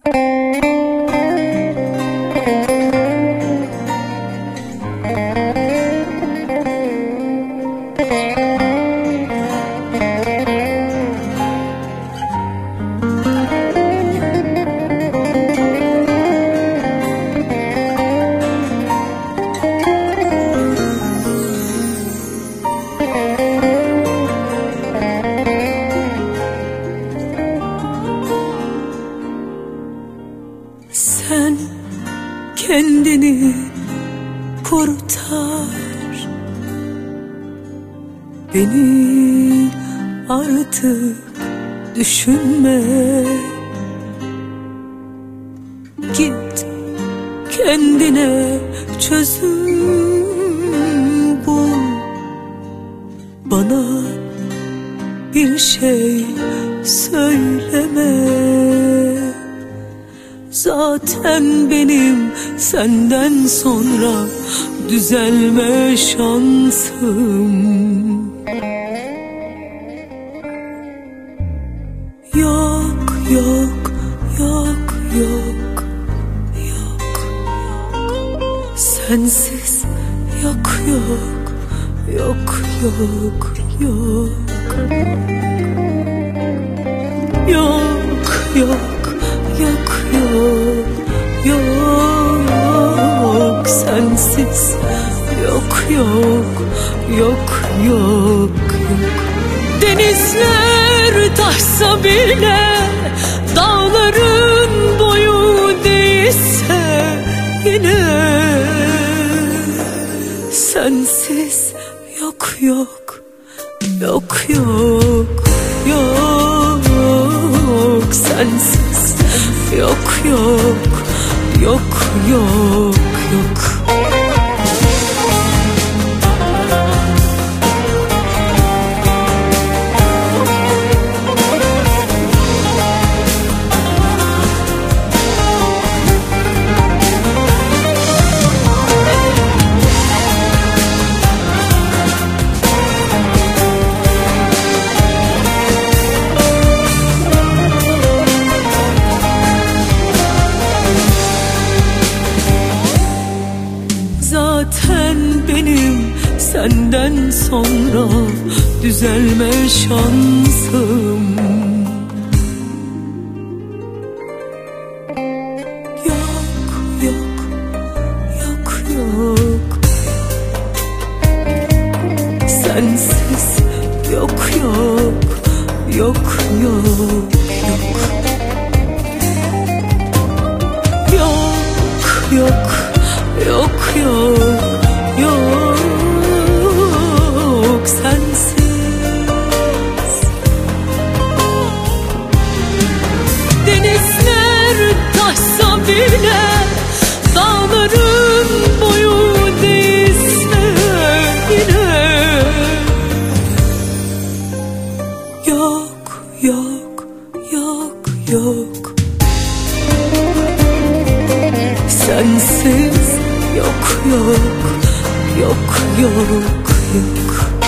Sen kendini kurtar, beni artık düşünme. Git kendine çözüm bul, bana bir şey söyleme. Zaten benim senden sonra düzelme şansım yok, yok, yok, yok, yok. Sensiz yok, yok, yok, yok, yok. Yok, yok, yok, yok, yok. Sensiz yok, yok, yok, yok, yok. Denizler taşsa bile, dağların boyu değilse yine sensiz yok, yok, yok, yok, yok. Sensiz yok, yok, yok, yok, yok. Zaten benim senden sonra düzelme şansım yok, yok, yok, yok. Sensiz yok, yok, yok, yok, yok. Yok, yok, yok, yok, yok. Sensiz denizler taşsa bile, dağların boyu değilse yine yok, yok, yok, yok. Sensiz yok, yok, yok, yok, yok.